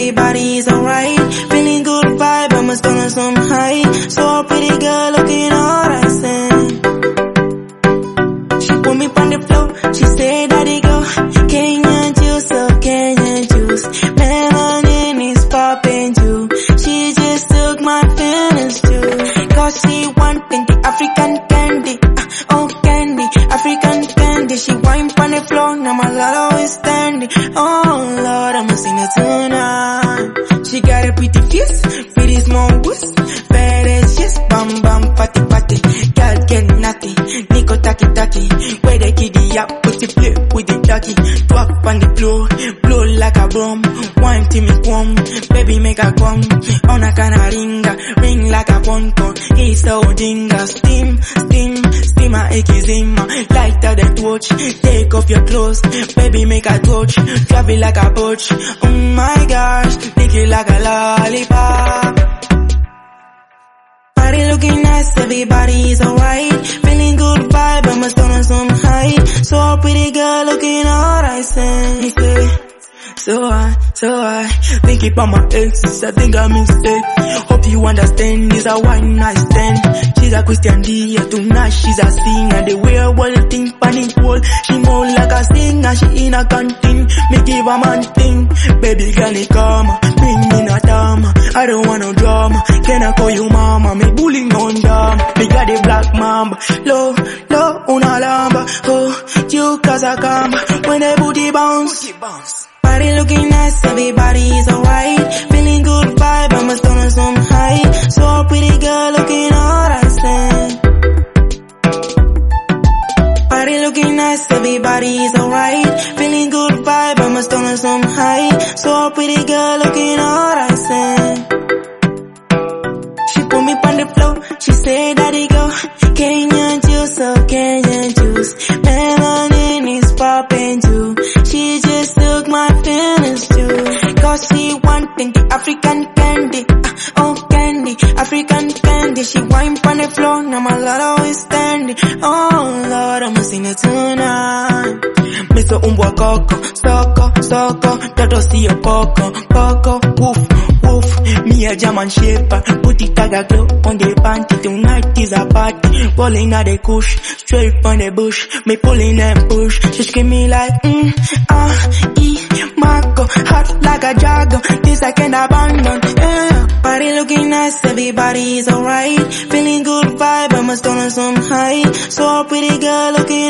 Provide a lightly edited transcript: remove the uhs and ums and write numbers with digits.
everybody's alright. Feeling good vibe, I'm a stoner some high. So pretty girl looking alright, she put me on the floor, she said daddy go. Kenyan juice, oh Kenyan juice. Melanin is popping too. She just took my feelings too. Cause she wanting the African candy. Oh candy, African candy. She wine on the floor, now my lot always standing. Oh Lord, I'ma sing it tonight. She got a pretty face, pretty small waist. Bad as yes, bam bam, fatty fatty. Girl get natty, Nico taki taki. Where the kiddie up, put the play with the ducky. Walk on the floor, blow like a bomb. Wine till me come, baby make a come. On a canna ring like a ponco. He's so dinga, steam, steam a icky zima. Light out the torch, take off your clothes, baby make a torch. Travel like a boat, oh my gosh, lick it like a lollipop. Body looking nice, everybody's alright. Feeling good vibe, I'm a stoner some high. So pretty girl looking alright, say. So I think it on my exes, I think I mistake. Hope you understand, this a one night stand. She's a Christian Dior, tonight she's a singer. They wear one thing, panic wall. She more like a singer, she in a canteen. Me give a man thing, baby girl it come. Bring me a drama, I don't want no drama. Can I call you mama, me bullying on dama. Me got the black mamba, low, una lamba. Oh, you cause I come, when the booty bounce. Body looking nice, everybody's alright. Feeling good vibe, I'm a stoner some high. So pretty girl looking alright, body looking nice, everybody's alright. Feeling good vibe, I'm a stoner some high. So pretty girl looking alright, she put me on the floor, she said daddy go. Kenyan juice, oh Kenyan juice. Melanin is popping too. She just took my feelings too. Cause she wanting the African candy. Oh candy, African candy. She wine on the floor, now my lot always standing. Oh Lord, I'ma sing it tonight. Mr. Umbwa Coco, Soko, Toto see your Poco, woof. Me a German shaper, put it tag a glow on the panty. Tonight is a party, rolling at the kush, straight on the bush. Me pulling and push, she scream me like Marco, hot like a jagger. This I can't abandon. Yeah. Body looking nice, everybody's alright. Feeling good vibe, I'm a stoner some high. So pretty girl looking